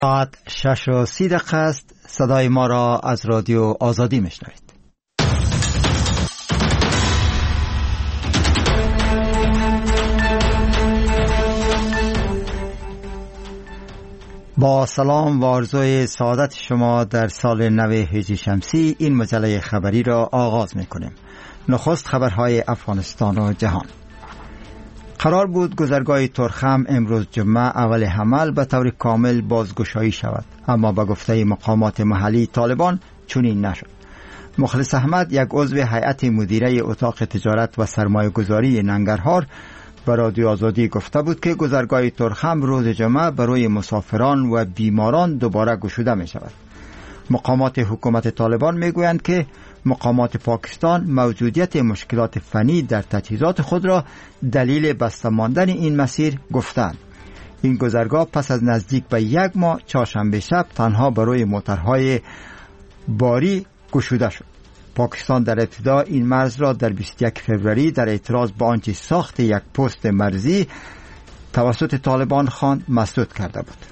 ساعت 6:30 است. صدای ما را از رادیو آزادی میشنوید. با سلام و آرزوی سعادت شما در سال نو هجری شمسی این مجله خبری را آغاز میکنیم. نخست خبرهای افغانستان و جهان. قرار بود گذرگاه ترخم امروز جمعه اول حمل به طور کامل بازگشایی شود، اما به گفته مقامات محلی طالبان چنین نشد. مخلص احمد، یک عضو هیئت مدیره اتاق تجارت و سرمایه گذاری ننگرهار، به رادیو آزادی گفته بود که گذرگاه ترخم روز جمعه برای مسافران و بیماران دوباره گشوده می شود. مقامات حکومت طالبان می گویند که مقامات پاکستان موجودیت مشکلات فنی در تجهیزات خود را دلیل بسته ماندن این مسیر گفتند. این گذرگاه پس از نزدیک به یک ماه چهارشنبه شب تنها برای موترهای باری گشوده شد. پاکستان در ابتدا این مرز را در 21 فوریه در اعتراض به آنچه ساخت یک پست مرزی توسط طالبان خواند مسدود کرده بود.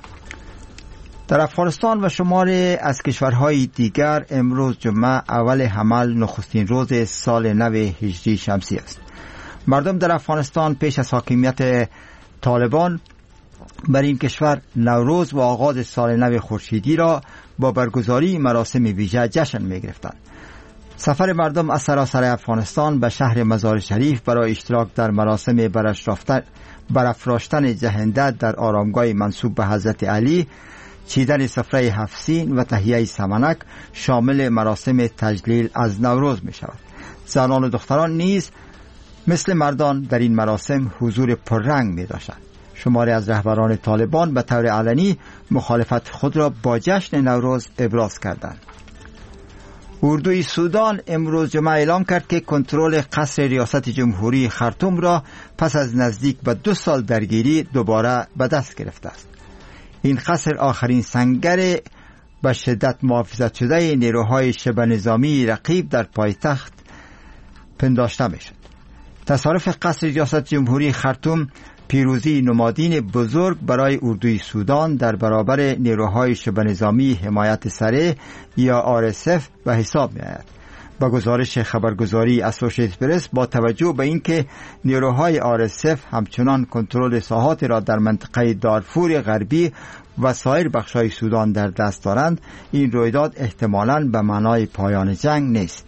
در افغانستان و شماری از کشورهای دیگر امروز جمعه اول حمل نخستین روز سال نو هجری شمسی است. مردم در افغانستان پیش از حاکمیت طالبان بر این کشور نوروز و آغاز سال نو خورشیدی را با برگزاری مراسم ویژه جشن می گرفتند. سفر مردم از سراسر افغانستان به شهر مزار شریف برای اشتراک در مراسم برافراشتن جهنده در آرامگاه منسوب به حضرت علی، چیدن سفره 7 سین و تهیه سمنک شامل مراسم تجلیل از نوروز می شود. زنان و دختران نیز مثل مردان در این مراسم حضور پررنگ می داشتند. شماری از رهبران طالبان به طور علنی مخالفت خود را با جشن نوروز ابراز کردند. اردوی سودان امروز جمعه اعلام کرد که کنترل قصر ریاست جمهوری خرطوم را پس از نزدیک به 2 سال درگیری دوباره به دست گرفته است. این قصر آخرین سنگر به شدت محافظت شده نیروهای شبه نظامی رقیب در پایتخت پنداشته می شد. تصارف قصر ریاست جمهوری خرطوم پیروزی نمادین بزرگ برای اردوی سودان در برابر نیروهای شبه نظامی حمایت سره یا RSF به حساب می آید. با گزارش خبرگزاری اسوشیتد پرس، با توجه به اینکه نیروهای RSF همچنان کنترل ساحات را در منطقه دارفور غربی و سایر بخش‌های سودان در دست دارند، این رویداد احتمالاً به معنای پایان جنگ نیست.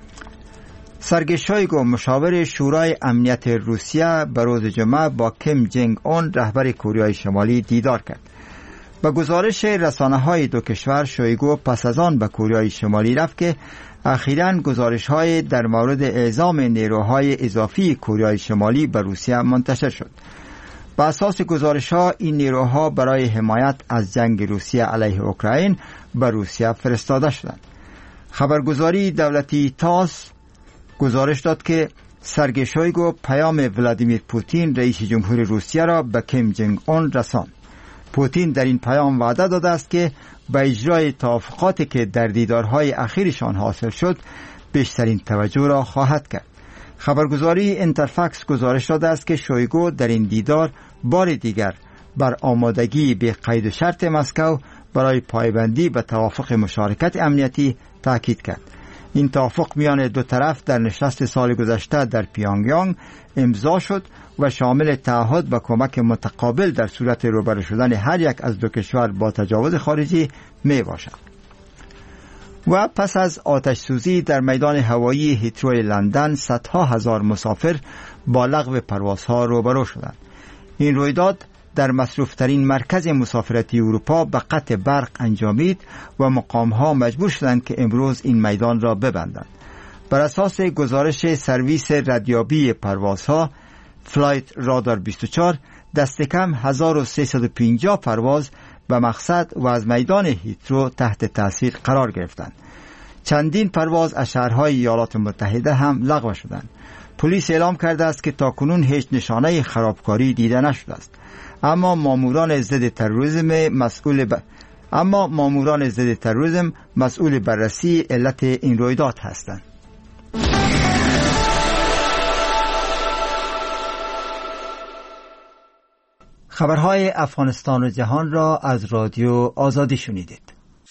سرگی شویگو، مشاور شورای امنیت روسیه، به روز جمعه با کیم جنگ اون رهبر کره شمالی دیدار کرد. با گزارش رسانه‌های دو کشور، شویگو پس از آن به کره شمالی رفت که اخیراً گزارش‌های در مورد اعزام نیروهای اضافی کره شمالی به روسیه منتشر شد. بر اساس گزارش‌ها این نیروها برای حمایت از جنگ روسیه علیه اوکراین به روسیه فرستاده شدند. خبرگزاری دولتی تاس گزارش داد که سرگی شویگو پیام ولادیمیر پوتین رئیس جمهور روسیه را به کیم جنگ اون رساند. پوتین در این پیام وعده داده است که به اجرای توافقاتی که در دیدارهای اخیرشان حاصل شد بیشترین توجه را خواهد کرد. خبرگزاری اینترفکس گزارش داده است که شویگو در این دیدار بار دیگر بر آمادگی به قید شرط مسکو برای پایبندی به توافق مشارکت امنیتی تاکید کرد. این توافق میان دو طرف در نشست سال گذشته در پیانگیانگ امضا شد و شامل تعهد به کمک متقابل در صورت روبرو شدن هر یک از دو کشور با تجاوز خارجی می باشد. و پس از آتش سوزی در میدان هوایی هیترو لندن، صدها هزار مسافر با لغو پروازها روبرو شدند. این رویداد در مصروفترین مرکز مسافرتی اروپا به قطع برق انجامید و مقامها مجبور شدند که امروز این میدان را ببندند. بر اساس گزارش سرویس ردیابی پروازها فلایت رادار 24، دست کم 1350 پرواز به مقصد و از میدان هیترو تحت تاثیر قرار گرفتند. چندین پرواز از شهرهای ایالات متحده هم لغو شدند. پلیس اعلام کرده است که تاکنون هیچ نشانه خرابکاری دیده نشده است. اما ماموران ضد تروریسم مسئول بررسی علت این رویداد هستند. خبرهای افغانستان و جهان را از رادیو آزادی شنیدید.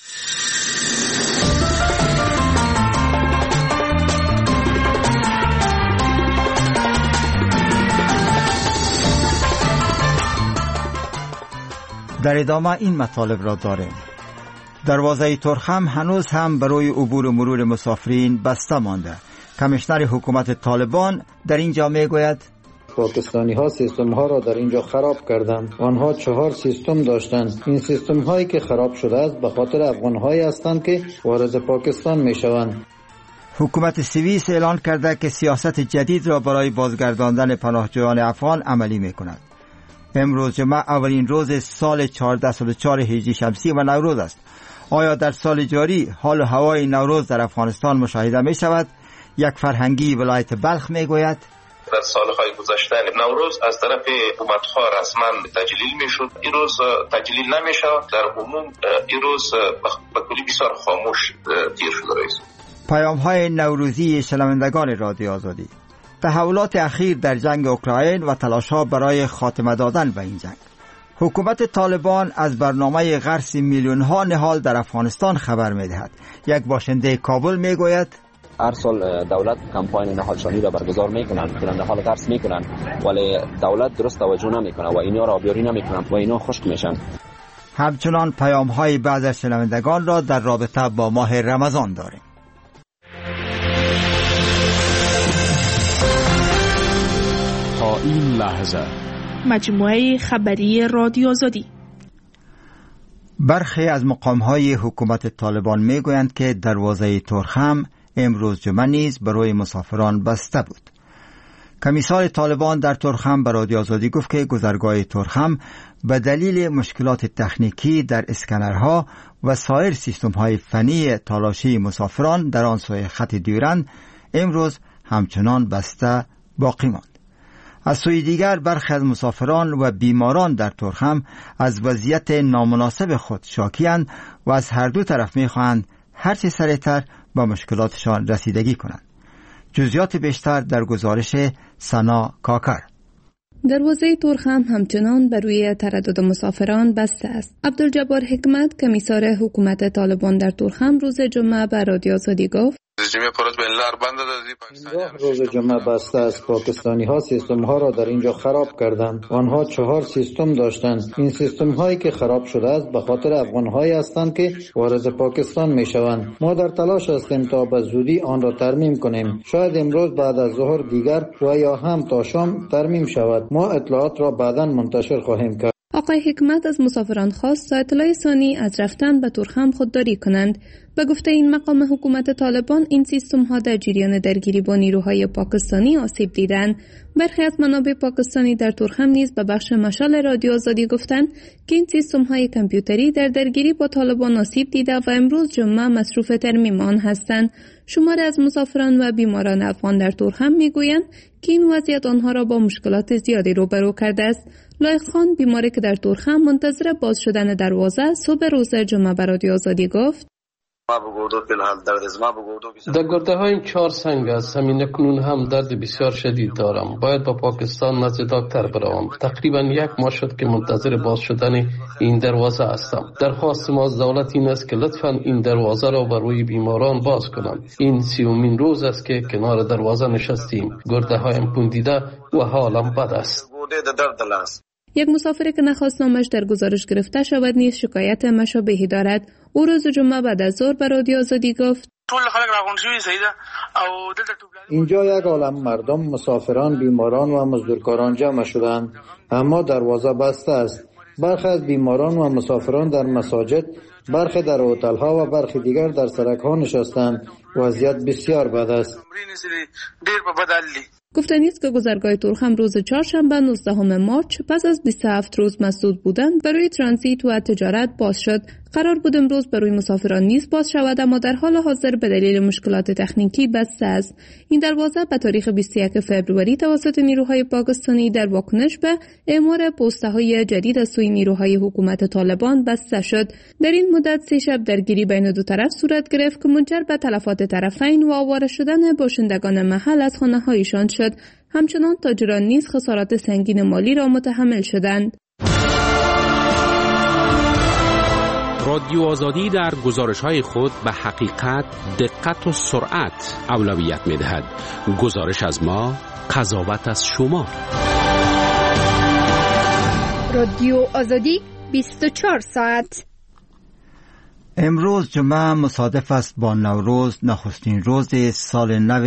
در ادامه این مطالب را داریم. دروازه ترخم هنوز هم برای عبور و مرور مسافرین بسته مانده. کمیشنر حکومت طالبان در اینجا میگوید پاکستانی ها سیستم ها را در اینجا خراب کردند. آنها 4 سیستم داشتند. این سیستم هایی که خراب شده است به خاطر افغان هایی هستند که وارد پاکستان می شوند. حکومت سوئیس اعلان کرده که سیاست جدید را برای بازگرداندن پناهجویان افغان عملی می کند. امروز جمعه اولین روز سال 1404 هجری شمسی و نوروز است. آیا در سال جاری حال و هوای نوروز در افغانستان مشاهده می شود؟ یک فرهنگی ولایت بلخ می گوید در سالهای گذشته نوروز از طرف حکومت‌ها رسما تجلیل می‌شد. این روز تجلیل نمی‌شد. در عموم این روز به کلی بسیار خاموش تیر شده است. پیام‌های نوروزی شنوندگان رادیو آزادی. تحولات اخیر در جنگ اوکراین و تلاش‌ها برای خاتمه دادن به این جنگ. حکومت طالبان از برنامه غرس میلیون‌ها نهال در افغانستان خبر می‌دهد. یک باشنده کابل می‌گوید هر سال دولت کمپاین نهالشانی را برگزار میکنند، نهال غرس میکنند، ولی دولت درست توجه نمیکنه و اینا را آبیاری نمیکنند و اینا خشک میشن. همچنان پیام‌های بعض از شنوندگان را در رابطه با ماه رمضان داریم. تا این لحظه مجموعه خبری رادیو آزادی. برخی از مقام‌های حکومت طالبان میگویند که دروازه ترخم امروز جمعه نیز برای مسافران بسته بود. کمیسار طالبان در ترخم به رادیو آزادی گفت که گذرگاه ترخم به دلیل مشکلات تکنیکی در اسکنرها و سایر سیستم‌های فنی تالاشی مسافران در آن سوی خط دیورند امروز همچنان بسته باقی ماند. از سوی دیگر برخی از مسافران و بیماران در ترخم از وضعیت نامناسب خود شاکی‌اند و از هر دو طرف می‌خواهند هرچه سریعتر با مشکلاتشان رسیدگی کنند. جزئیات بیشتر در گزارش سنا کاکر. دروازه ترخم همچنان بر روی تردد مسافران بسته است. عبدالجبار حکمت کمیسار حکومت طالبان در ترخم روز جمعه به رادیو آزادی گفت اینجا روز جمعه بسته است. پاکستانی ها سیستم ها را در اینجا خراب کردند. آنها 4 سیستم داشتند. این سیستم هایی که خراب شده است به خاطر افغان هایی هستند که وارد پاکستان می شوند. ما در تلاش هستیم تا به زودی آن را ترمیم کنیم. شاید امروز بعد از ظهر دیگر و یا هم تا شام ترمیم شود. ما اطلاعات را بعدا منتشر خواهیم کرد. آقای حکمت از مسافران خواست تا اطلاع ثانی از رفتن به ترخم خودداری کنند. به گفته این مقام حکومت طالبان این سیستم ها در جریان درگیری با نیروهای پاکستانی آسیب دیدند. برخی از منابع پاکستانی در ترخم نیز به بخش مشال رادیو آزادی گفتند که این سیستم های کامپیوتری در درگیری با طالبان آسیب دیده و امروز جمعه مصروف ترمیم آن هستند. شماری از مسافران و بیماران افغان در ترخم میگویند که این وضعیت آنها را با مشکلات زیادی روبرو کرده است. لایق خان بیماری که در ترخم منتظر باز شدن دروازه صبح روز جمعه به رادیو آزادی گفت در گرده هایم 4 سنگ است. همین اکنون هم درد بسیار شدید دارم. باید با پاکستان نزد دکتر بروم. تقریبا 1 ماه شد که منتظر باز شدن این دروازه هستم. درخواست ما از دولت این است که لطفاً این دروازه را بر روی بیماران باز کنند. این 30مین روز است که کنار دروازه نشستیم. گرده هایم پوندیده و حالم بد است. یک مسافری که نخواست نامش در گزارش گرفته شود نیز شکایت مشابهی دارد. او روز جمعه بعد از ظهر به رادیو آزادی گفت اینجا یک عالم مردم، مسافران، بیماران و مزدورکاران جمع شدند، اما دروازه بسته است. برخی از بیماران و مسافران در مساجد، برخی در هتل ها و برخی دیگر در سرک ها نشستند. وضعیت بسیار بد است. گفتنی است که گذرگاه ترخم روز چهارشنبه 19 مارچ پس از 27 روز مسدود بودن برای ترانزیت و تجارت باز شد. قرار بود امروز برای مسافران نیز باز شود، اما در حال حاضر به دلیل مشکلات تکنیکی بسته است. این دروازه به تاریخ 21 فوریه توسط نیروهای پاکستانی در واکنش به اعمار پست‌های جدید از سوی نیروهای حکومت طالبان بسته شد. در این مدت 3 شب درگیری بین دو طرف صورت گرفت که منجر به تلفات طرفین و آواره شدن باشندگان محل از خانه‌هایشان شد. همچنان تاجران نیز خسارات سنگین مالی را متحمل شدند. رادیو آزادی در گزارش‌های خود به حقیقت، دقت و سرعت اولویت می‌دهد. گزارش از ما، قضاوت از شما. رادیو آزادی 24 ساعت. امروز جمعه مصادف است با نوروز، نخستین روز سال نو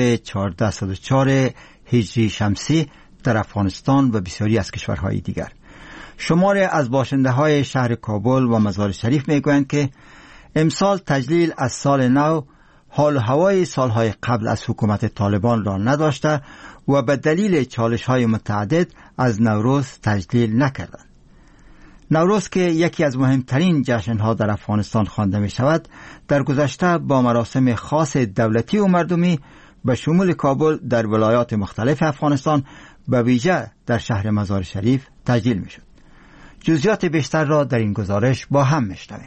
1404 هجری شمسی در افغانستان و بسیاری از کشورهای دیگر. شماری از باشنده‌های شهر کابل و مزار شریف می‌گویند که امسال تجلیل از سال نو حال و هوای سالهای قبل از حکومت طالبان را نداشته و به دلیل چالش‌های متعدد از نوروز تجلیل نکردند. نوروز که یکی از مهمترین جشن‌ها در افغانستان خوانده می‌شود، در گذشته با مراسم خاص دولتی و مردمی به شمول کابل در ولایات مختلف افغانستان به ویژه در شهر مزار شریف تجلیل می‌شد. جزئیات بیشتر را در این گزارش با هم می‌شنویم.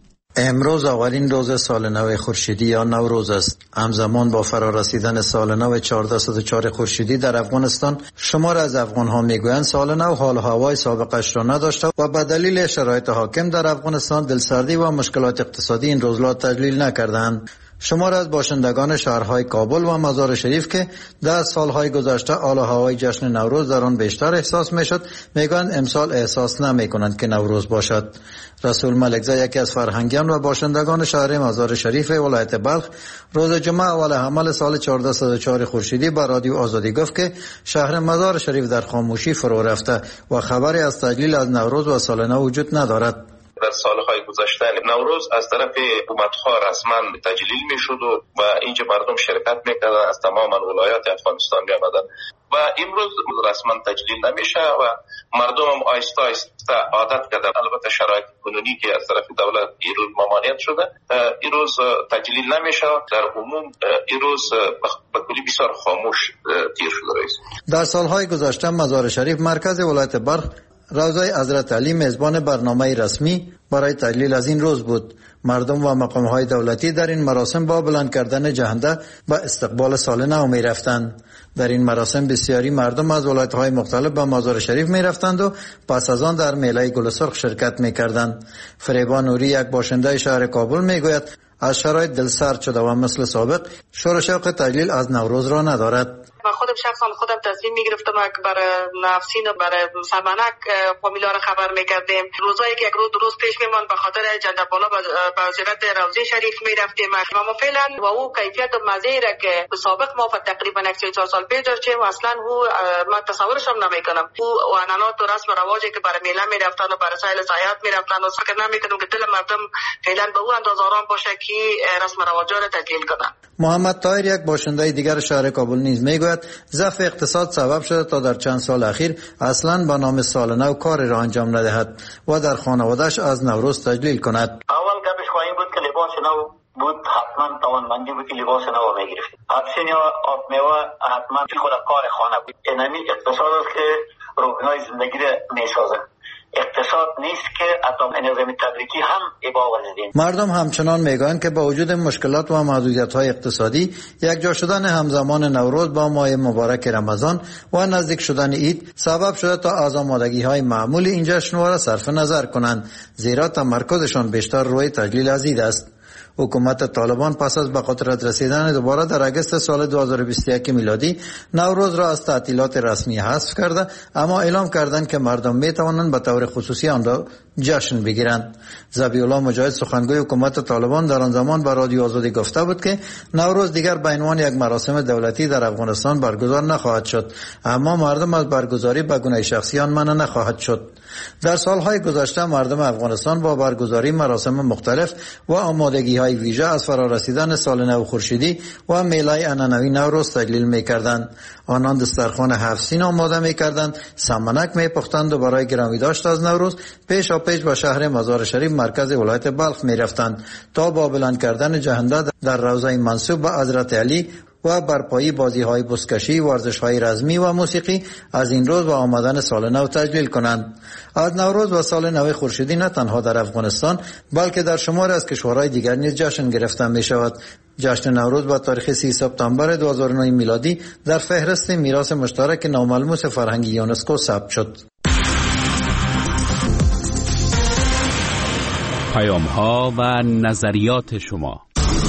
امروز اولین روز سال نو خورشیدی یا نوروز است. همزمان با فرارسیدن سال نو 1404 خورشیدی در افغانستان، شمار از افغان‌ها میگویند سال نو حال و هوای سابقش را نداشته و به دلیل شرایط حاکم در افغانستان دلسردی و مشکلات اقتصادی این روز را تجلیل نکردند. شمار از باشندگان شهرهای کابل و مزار شریف که در سالهای گذشته حال و هوای جشن نوروز در آن بیشتر احساس میشد، میگویند امسال احساس نمیکنند که نوروز باشد. رسول ملکزی، یکی از فرهنگیان و باشندگان شهر مزار شریف ولایت بلخ، روز جمعه اول حمل سال 1404 خورشیدی به رادیو آزادی گفت که شهر مزار شریف در خاموشی فرو رفته و خبری از تجلیل از نوروز و سال نو وجود ندارد. در سالهای گذشته نوروز از طرف حکومت‌ها رسما تجلیل می‌شد و اینجا مردم شرکت می‌کردند، از تمام ولایات افغانستان می‌آمدند و امروز رسما تجلیل نمیشه و مردم هم آهسته آهسته عادت کردند. البته شرایط کنونی که از طرف دولت این روز ممانعت شده، این روز تجلیل نمیشه. در عموم این روز به کلی بسیار خاموش تیر شده رئیس. در سالهای گذشته مزار شریف مرکز ولایت بلخ روضه حضرت علی میزبان برنامه رسمی برای تجلیل از این روز بود. مردم و مقام‌های دولتی در این مراسم با بلند کردن جهنده به استقبال سال نو می رفتند. در این مراسم بسیاری مردم از ولایت‌های مختلف به مزار شریف می رفتند و پس از آن در میله گل سرخ شرکت می کردند. فریبا نوری، یک باشنده شهر کابل، می گوید از شرایط دلسرد شده و مثل سابق شور و شوق تجلیل از نوروز را ندارد. من شخصا تصمیم میگرفتم که برای نفسین و برای سمنک فامیلا را خبر میکردیم. روزایی که یک روز درست پیش میمان به خاطر جنده بالا به زیارت روضه شریف میرفتیم و فعلا و او کیفیت مزه را که به سابق ما تقریبا 4 سال پیش داشتیم اصلا او من تصورش هم نمیکنم. او عنعنات و رسم و رواجی که برای میله میرفتن و برای سایل سیاحت میرفتن و فکر نمیکنم که دل مردم فعلا به او اندازه آرام باشه که رسم و رواج را تجلیل کنن. محمد طاهر، یک باشنده دیگر شهر کابل، نیز میگوید ضعف اقتصاد سبب شده تا در چند سال اخیر اصلا به نام سال نو کاری را انجام ندهد و در خانواده‌اش از نوروز تجلیل کند. اول گپش خواهیم بود که لباس نو بود، حتما توانمندی بود که لباس نو میگرفت. حدسین یا آب میوه حتما خود کار خانه بود. اینمی اقتصاد است که روحنای زندگی را میسازه. اقتصاد نیست که حتی نظام تبریکی هم عباوت. مردم همچنان میگویند که با وجود مشکلات و محدودیت‌های اقتصادی، یکجا شدن همزمان نوروز با ماه مبارک رمضان و نزدیک شدن عید سبب شده تا از آمادگی‌های معمولی این جشنواره صرف نظر کنند، زیرا تمرکزشان بیشتر روی تجلیل از عید است. حکومت طالبان پس از به قدرت رسیدن دوباره در اگست سال 2021 میلادی نوروز را از تعطیلات رسمی حذف کرده، اما اعلام کردند که مردم می توانند به طور خصوصی آن را جشن بگیرند. ذبیح الله مجاهد، سخنگوی حکومت طالبان، در آن زمان به رادیو آزادی گفته بود که نوروز دیگر به عنوان یک مراسم دولتی در افغانستان برگزار نخواهد شد، اما مردم از برگزاری به گونه شخصی آن منع نخواهد شد. در سالهای گذشته مردم افغانستان با برگزاری مراسم مختلف و آمادگی‌های ویژه از فرارسیدن سال نو خورشیدی و میله عنعنوی نوروز تجلیل می‌کردند. آنان دسترخوان 7 سین آماده می‌کردند، سمنک می‌پختند و برای گرامی داشت از نوروز پیش به شهر مزار شریف مرکز ولایت بلخ می‌رفتند تا با بلند کردن جهنده در روضه منسوب به حضرت علی و برپایی بازی‌های بزکشی، ورزش‌های رزمی و موسیقی از این روز و آمدن سال نو تجلیل کنند. از نوروز و سال نو خورشیدی نه تنها در افغانستان بلکه در شمار از کشورهای دیگر نیز جشن گرفته می‌شود. جشن نوروز با تاریخ 30 سپتامبر 2009 میلادی در فهرست میراث مشترک ناملموس فرهنگی یونسکو ثبت شد. پیام‌ها و نظریات شما.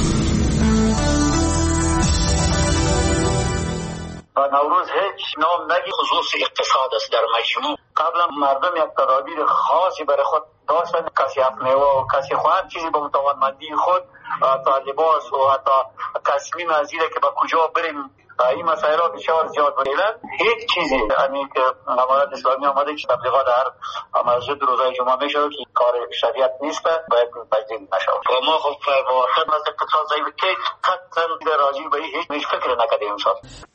نوروز هیچ نام نگی خصوص اقتصاد است. در مجموع قبلا مردم یک تدابیر خاصی برای خود داشتن، کسی افمیوه و کسی خواهد چیزی به توانمندی خود، حتی لباس و حتی تصمیم از اینه که به کجا بریم، این مسائل ها بسیار زیاد بودن. هیچ چیزی یعنی که امارات اسلامی آمده که تبلیغات هر مسجد روزای جمعه میشه که کار شریعت نیست، باید پذیرفته نشه. و ما خب با خدمت اقتصاد ضعیف که قطعا راجع به هیچ فکر نکردیم امسال.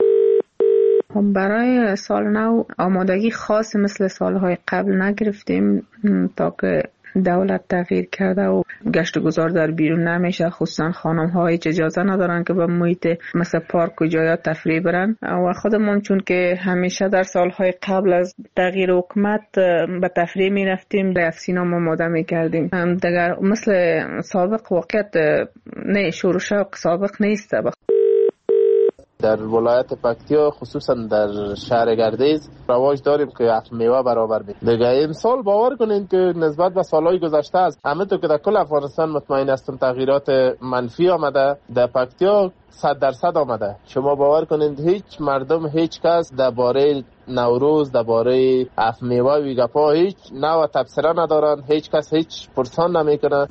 برای سال نو آمادگی خاص مثل سالهای قبل نگرفتیم تا که دولت تغییر کرده و گشت و گذار در بیرون نمیشه، خصوصا خانم ها هیچ اجازه ندارن که به محیط مثل پارک و جایات تفریح برن و خودمون چون که همیشه در سالهای قبل از تغییر حکومت به تفریح می رفتیم در افسینا آماده می کردیم. دیگر مثل سابق واقعیت نه، شور و شوق سابق نیست. در ولایت پکتیا خصوصا در شهر گردیز رواج داریم که میوه برابر بید. دیگه این سال باور کنین که نسبت به سالهای گذشته است همه تو که در کل افغانستان مطمئن هستم تغییرات منفی آمده، در پکتیا 100% آمده. شما باور کنین هیچ مردم هیچ کس درباره نوروز درباره میوه و گپا هیچ نوع تبصره ندارن، هیچ کس هیچ پرسان نمیکنه.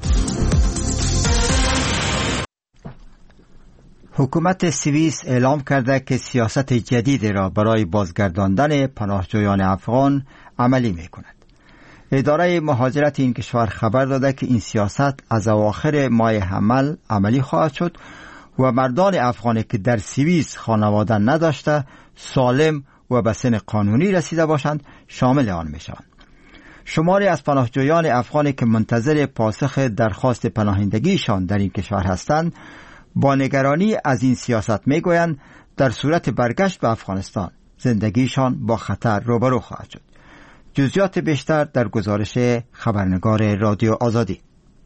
حکومت سوئیس اعلام کرده که سیاست جدید را برای بازگرداندن پناهجویان افغان عملی می کند. اداره مهاجرت این کشور خبر داده که این سیاست از اواخر ماه حمل عملی خواهد شد و مردان افغانی که در سوئیس خانواده نداشته، سالم و به سن قانونی رسیده باشند شامل آن می شوند. شماری از پناهجویان افغانی که منتظر پاسخ درخواست پناهندگیشان در این کشور هستند با نگرانی از این سیاست میگویند در صورت برگشت به افغانستان زندگیشان با خطر روبرو خواهد شد. جزئیات بیشتر در گزارش خبرنگار رادیو آزادی.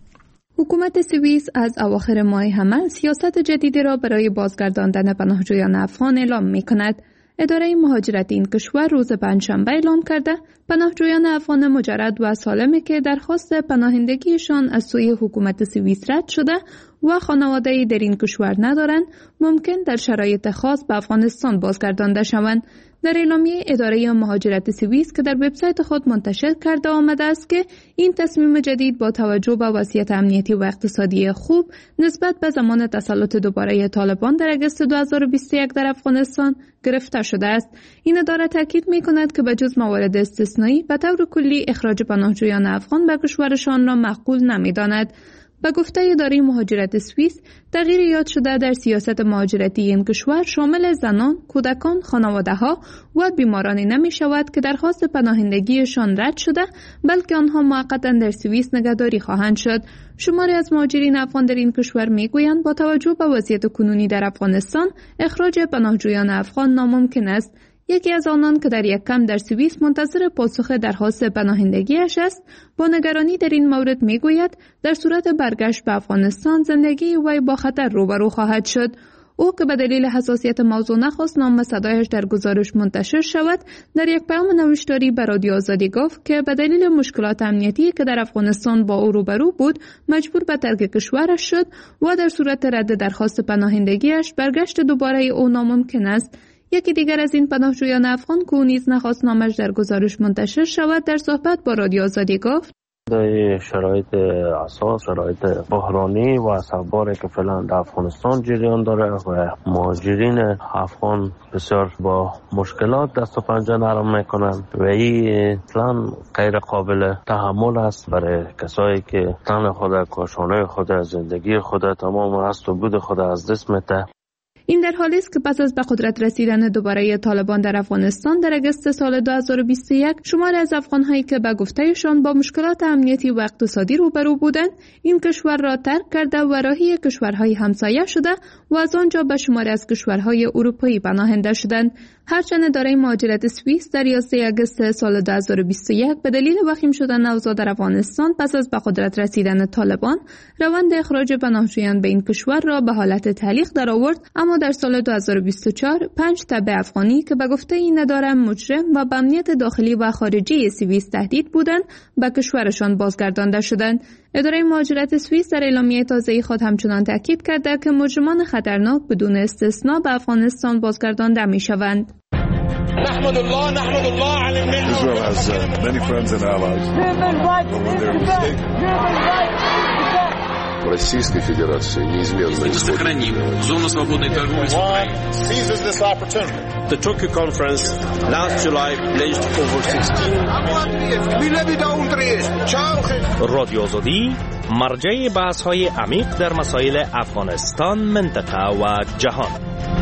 حکومت سوئیس از اواخر ماه حمل سیاست جدیدی را برای بازگرداندن پناهجویان افغان اعلام می‌کند. اداره مهاجرت این کشور روز پنجشنبه اعلام کرده پناهجویان افغان مجرد و سالمی که درخواست پناهندگیشان از سوی حکومت سوئیس رد شده و خانواده‌ای در این کشور ندارند ممکن در شرایط خاص به افغانستان بازگردانده شوند. در اعلامیه اداره مهاجرت سوئیس که در وبسایت خود منتشر کرده آمده است که این تصمیم جدید با توجه به وضعیت امنیتی و اقتصادی خوب نسبت به زمان تسلط دوباره طالبان در اگست 2021 در افغانستان گرفته شده است. این اداره تاکید می‌کند که بجز موارد استثنایی به طور کلی اخراج پناهجویان افغان به کشورشان را معقول نمی‌داند. به گفته اداره مهاجرت سوئیس، تغییر یاد شده در سیاست مهاجرتی این کشور شامل زنان، کودکان، خانواده‌ها و بیمارانی نمی شود که درخواست پناهندگیشان رد شده، بلکه آنها موقتا در سوئیس نگهداری خواهند شد. شماری از مهاجرین افغان در این کشور میگویند با توجه به وضعیت کنونی در افغانستان، اخراج پناهجویان افغان ناممکن است. یکی از آنان که در یک کمپ در سوئیس منتظر پاسخ درخواست پناهندگیش است، با نگرانی در این مورد میگوید در صورت برگشت به افغانستان زندگی وی با خطر روبرو خواهد شد. او که به دلیل حساسیت موضوع نخواست نام صدایش در گزارش منتشر شود، در یک پیام نوشتاری به رادیو آزادی گفت که به دلیل مشکلات امنیتی که در افغانستان با او روبرو بود، مجبور به ترک کشورش شد و در صورت رد درخواست پناهندگیش برگشت دوباره او ناممکن است. یکی دیگر از این پناهجویان افغان که او نیز نخواست نامش در گزارش منتشر شود، در صحبت با رادیو آزادی گفت: در شرایط اساس شرایط بحرانی و اصاباری که فعلا در افغانستان جریان داره و مهاجرین افغان بسیار با مشکلات دست و پنجه نرم میکنن و این اصلا غیر قابل تحمل است برای کسایی که تن خود، کاشانه خود، زندگی خود، تمام هست و بود خود از دست میده. این در حالی است که پس از به قدرت رسیدن دوباره طالبان در افغانستان در اگست سال 2021 شماری از افغان‌هایی که به گفتهشان با مشکلات امنیتی و اقتصادی روبرو بودند این کشور را ترک کرده و راهی کشورهای همسایه شده و از آنجا به شماری از کشورهای اروپایی پناهنده شدند. هرچند اداره مهاجرت سوئیس در 11 اگست سال 2021 به دلیل وخیم شدن اوضاع در افغانستان پس از به قدرت رسیدن طالبان روند اخراج پناهجویان به این کشور را به حالت تعلیق درآورد، اما در سال 2024 5 تبع افغانی که به گفته این اداره مجرم و به امنیت داخلی و خارجی سوئیس تهدید بودند به کشورشان بازگردانده شدند. اداره مهاجرت سوئیس در اعلامیه تازه خود همچنان تاکید کرده که مجرمان خطرناک بدون استثنا به افغانستان بازگردانده می‌شوند. نحمد الله على Israel has many friends and allies. Российской Федерации неизменно сохраним зону свободной торговли с Украиной. Seizes this opportunity. The Tokyo conference last July pledged over 16 رادیو آزادی مرجع بحث‌های عمیق در مسائل افغانستان، منطقه و جهان.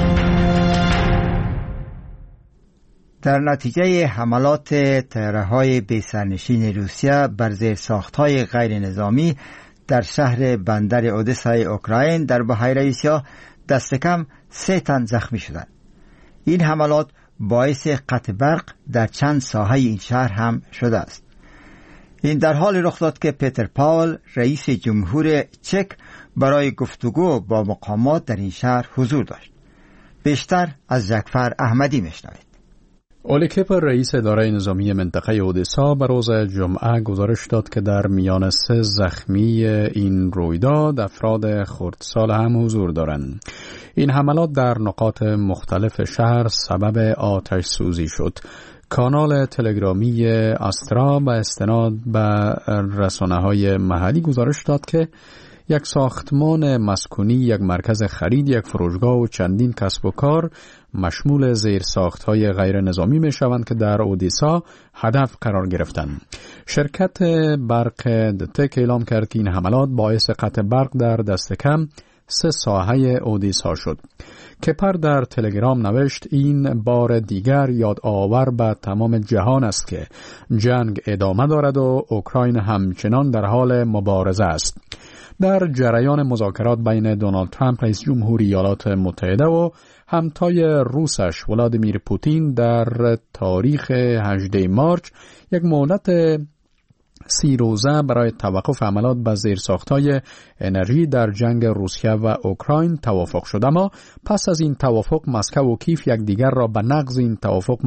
در نتیجه حملات طیاره‌های بی‌سرنشین روسیه بر زیرساخت‌های غیر نظامی در شهر بندر اودسای اوکراین در بحیره آسیا دست کم 3 تن زخمی شدند. این حملات باعث قطع برق در چند ساحه این شهر هم شده است. این در حال رخ داد که پیتر پاول رئیس جمهور چک برای گفتگو با مقامات در این شهر حضور داشت. بیشتر از جعفر احمدی میشنوید. اولی کپر رئیس اداره نظامی منطقه اودسا به روز جمعه گزارش داد که در میان 3 زخمی این رویداد افراد خردسال هم حضور دارند. این حملات در نقاط مختلف شهر سبب آتش سوزی شد. کانال تلگرامی آسترا به استناد به رسانه‌های محلی گزارش داد که یک ساختمان مسکونی، یک مرکز خرید، یک فروشگاه و چندین کسب و کار مشمول زیرساخت‌های غیر نظامی می‌شوند که در اودیسا هدف قرار گرفتند. شرکت برق دتک اعلام کرد که این حملات باعث قطع برق در دست کم 3 ساحه اودیسا شد. کپر در تلگرام نوشت این بار دیگر یادآور به تمام جهان است که جنگ ادامه دارد و اوکراین همچنان در حال مبارزه است. در جریان مذاکرات بین دونالد ترامپ رئیس جمهوری ایالات متحده و همتای روسش ولادیمیر پوتین در تاریخ 18 مارچ یک مهلت 30 روزه برای توقف حملات به زیرساخت‌های انرژی در جنگ روسیه و اوکراین توافق شد. اما پس از این توافق مسکو و کیف یکدیگر را به نقض این توافق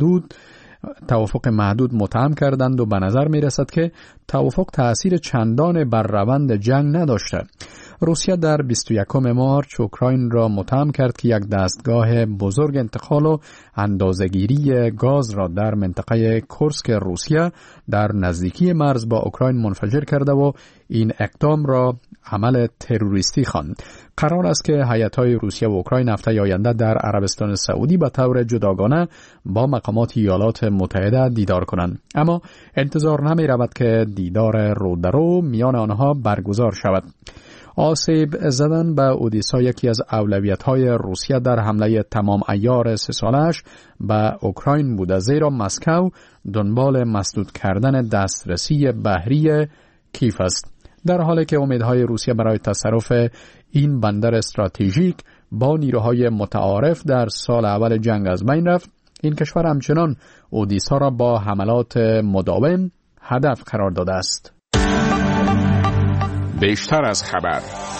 محدود متهم کردند و به نظر می رسد که توافق تأثیر چندان بر روند جنگ نداشته. روسیه در 21 مارچ اوکراین را متهم کرد که یک دستگاه بزرگ انتقال و اندازه‌گیری گاز را در منطقه کورسک روسیه در نزدیکی مرز با اوکراین منفجر کرده و این اقدام را عمل تروریستی خواند. قرار است که هیئت‌های روسیه و اوکراین هفته آینده در عربستان سعودی به طور جداگانه با مقامات ایالات متحده دیدار کنند. اما انتظار نمی رود که دیدار رو در رو میان آنها برگزار شود. آسیب زدن به اودیسا یکی از اولویت‌های روسیه در حمله تمام عیار 3 ساله‌اش به اوکراین بوده، زیرا مسکو دنبال مسدود کردن دسترسی بحری کیف است. در حالی که امیدهای روسیه برای تصرف این بندر استراتژیک با نیروهای متعارف در سال اول جنگ از بین رفت، این کشور همچنان اودیسا را با حملات مداوم هدف قرار داده است. بیشتر از خبر.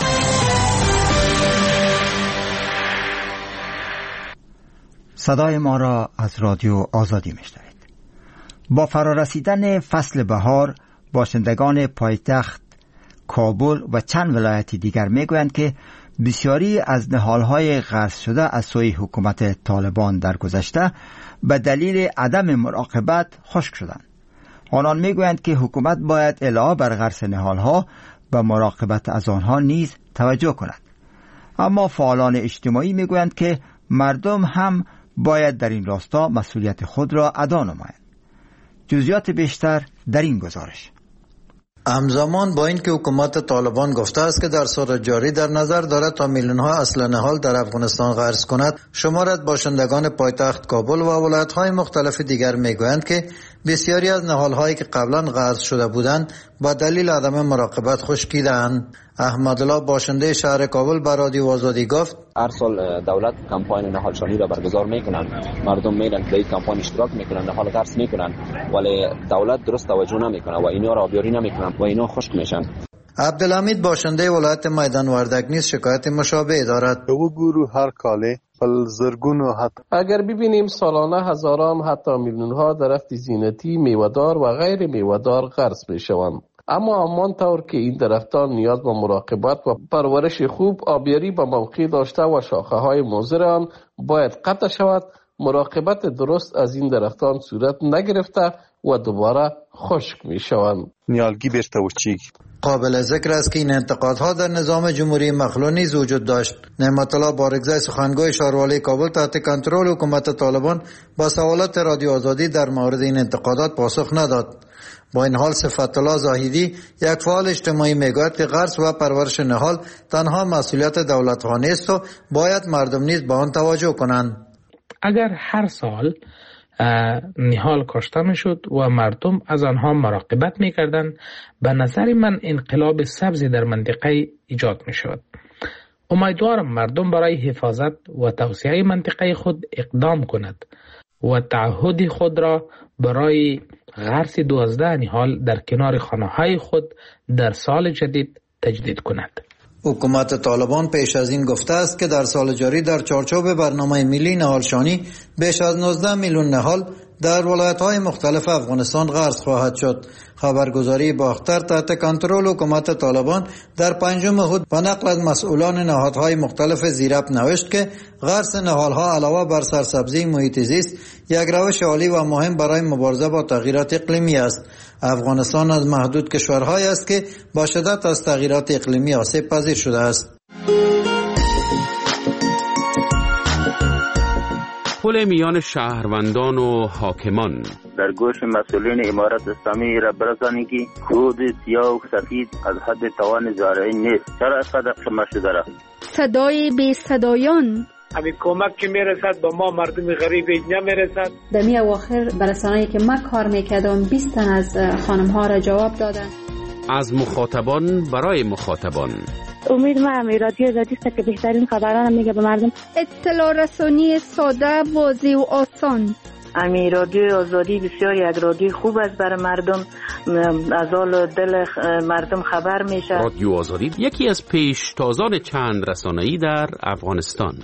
صدای ما را از رادیو آزادی میشنوید. با فرارسیدن فصل بهار باشندگان پایتخت کابل و چند ولایت دیگر میگویند که بسیاری از نهالهای غرس شده از سوی حکومت طالبان در گذشته به دلیل عدم مراقبت خشک شدند. آنان میگویند که حکومت باید علاوه بر غرس نهالها به مراقبت از آنها نیز توجه کند. اما فعالان اجتماعی میگویند که مردم هم باید در این راستا مسئولیت خود را ادا نمایند. جزئیات بیشتر در این گزارش. همزمان با این که حکومت طالبان گفته است که در سال جاری در نظر دارد تا میلیون‌ها اصل نهال در افغانستان غرس کند، شماری از باشندگان پایتخت کابل و ولایت‌های مختلف دیگر میگویند که بسیاری از نهال‌هایی که قبلا غرس شده بودند با دلیل عدم مراقبت خشکیدند. احمدالله باشنده شهر کابل به رادیو آزادی گفت هر سال دولت کمپاین نهالشانی را برگزار میکنند، مردم میرن در این کمپاین اشتراک میکنند، نهال غرس میکنند، ولی دولت درست توجه نمیکنه و اینا را آبیاری نمیکنند و اینا خشک میشن. عبدالحمید باشنده ولایت میدان وردک نیز شکایت مشابه دارد. او گروه هر کاله زرگون و اگر ببینیم سالانه هزاران حتی میلیون ها درخت زینتی میوه‌دار و غیر میوه‌دار غرس میشوند. اما همان طور که این درختان نیاز به مراقبت و پرورش خوب، آبیاری به موقع داشته و شاخه های مضر آن باید قطع شود، مراقبت درست از این درختان صورت نگرفته و دوباره خشک می شوند. نیالگی برته و چیک. قابل ذکر است که این انتقادها در نظام جمهوری مخلوع نیز وجود داشت. نعمت الله بارگزای سخنگوی شهروالی کابل تحت کنترل حکومت طالبان با سوالات رادیو آزادی در مورد این انتقادات پاسخ نداد. با این حال صفت الله زاهدی یک فعال اجتماعی میگوید که غرس و پرورش نهال تنها مسئولیت دولت‌ها نیست و باید مردم نیز به آن توجه کنند. اگر هر سال نهال کاشته میشد و مردم از آنها مراقبت میکردند، به نظر من انقلاب سبزی در منطقه ایجاد میشد. امیدوارم مردم برای حفاظت و توسعه منطقه خود اقدام کند و تعهد خود را برای غرس 12 نهال در کنار خانه‌های خود در سال جدید تجدید کند. حکومت طالبان پیش از این گفته است که در سال جاری در چارچوب برنامه ملی نهالشانی بیش از 19 میلیون نهال در ولایت‌های مختلف افغانستان غرس خواهد شد. خبرگزاری باختر تحت کنترل حکومت طالبان در 5 احد با نقل از مسئولان نهادهای مختلف زیراب نوشت که غرس نهال‌ها علاوه بر سرسبزی محیط زیست یک روش عالی و مهم برای مبارزه با تغییرات اقلیمی است. افغانستان از محدود کشورهایی است که با شدت از تغییرات اقلیمی آسیب پذیر شده است. پل میان شهروندان و حاکمان. در گوش مسئولین امارت اسلامی را برسانید که کود سیاه و سفید از حد توان زارعین نیست. چرا صدق شما شده را؟ صدای بی صدایان. همین کمک که میرسد با ما مردم غریب نمیرسد. در می اواخر برسانه‌ای که من کار میکردم 20 تن از خانم ها را جواب دادن. از مخاطبان برای مخاطبان. امید ما رادیو آزادی است که بهترین خبران میگه به مردم. اطلاع رسانی ساده، واضح و آسان. رادیو آزادی بسیار یک رادیو خوب است برای مردم، از حال دل مردم خبر میشه. رادیو آزادی یکی از پیشتازان چند رسانه‌ای در افغانستان.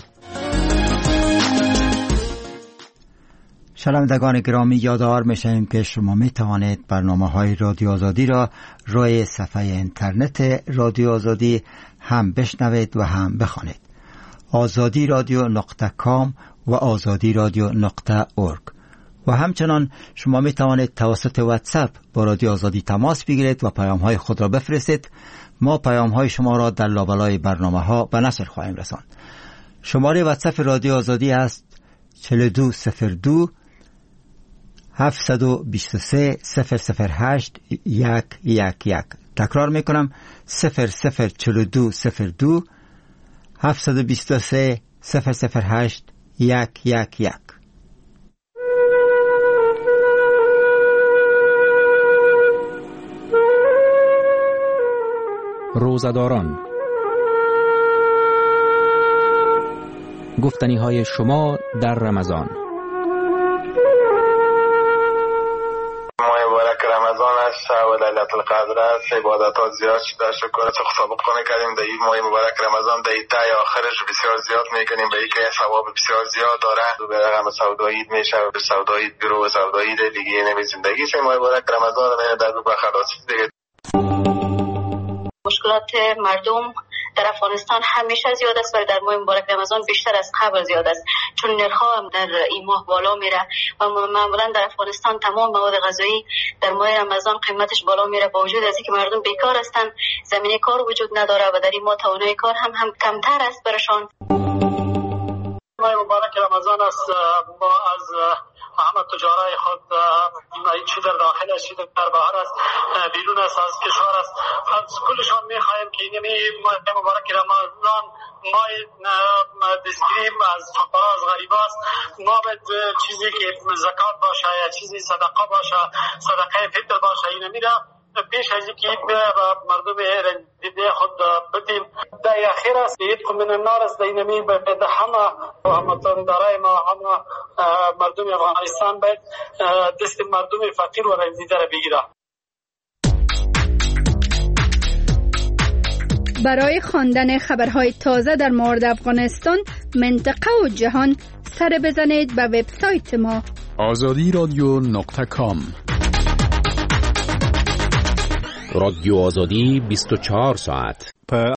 شنوندگان گرامی، یادآور میشیم که شما می توانید برنامه‌های رادیو آزادی را روی صفحه اینترنت رادیو آزادی هم بشنوید و هم بخوانید. azadi.com و azadi.org. و همچنان شما می توانید توسط واتساپ با رادیو آزادی تماس بگیرید و پیام‌های خود را بفرستید. ما پیام‌های شما را در لابلای برنامه‌ها به نشر خواهیم رساند. شماره واتساپ رادیو آزادی است 4202 723 008 111. تکرار میکنم 004202 723 008 111. روزه‌داران، گفتنی‌های شما در رمضان. رمضان است و لیلة القدر است. عبادتات زیاد شده، شکر سابقا میکنیم در این ماه مبارک رمضان. در ایتای آخرش بسیار زیاد میکنیم، به اینکه ثواب بسیار زیاد داره. به رقم سودایی میشه، به سودایی برو و سودایی دیگه نمی زندگی سه ماه مبارک رمضان میاد در دو خلاص دیگه. مشکلات مردم در افغانستان همیشه زیاد است ولی در ماه مبارک رمضان بیشتر از قبل زیاد است، چون نرخ‌ها هم در این ماه بالا میره و معمولا در افغانستان تمام مواد غذایی در ماه رمضان قیمتش بالا میره، با وجود از اینکه مردم بیکار هستن، زمینه کار وجود نداره و در این ماه توانایی کار هم کمتر است برشان. ماه مبارک رمضان است، ما از همه تجارای خود چی در داخل است چی در بهر است بیرون است از کشور است، از کلشان میخواهیم که این ماه مبارک رمضان ماه دستگیری از فقرا از غریبا است. ما باید چیزی که زکات باشه یا چیزی صدقه باشه، صدقه فطر باشه، این میره پیش از اینکه عید میره و مردم رنجیده خود بدیم. در اخیر است عید من النار است. در اینمی باید همه هموطندارای ما، همه مردم افغانستان باید دست مردم فقیر و رنجیده را بگیره. برای خواندن خبرهای تازه در مورد افغانستان، منطقه و جهان سر بزنید به وبسایت ما azadi.com. رادیو آزادی 24 ساعت.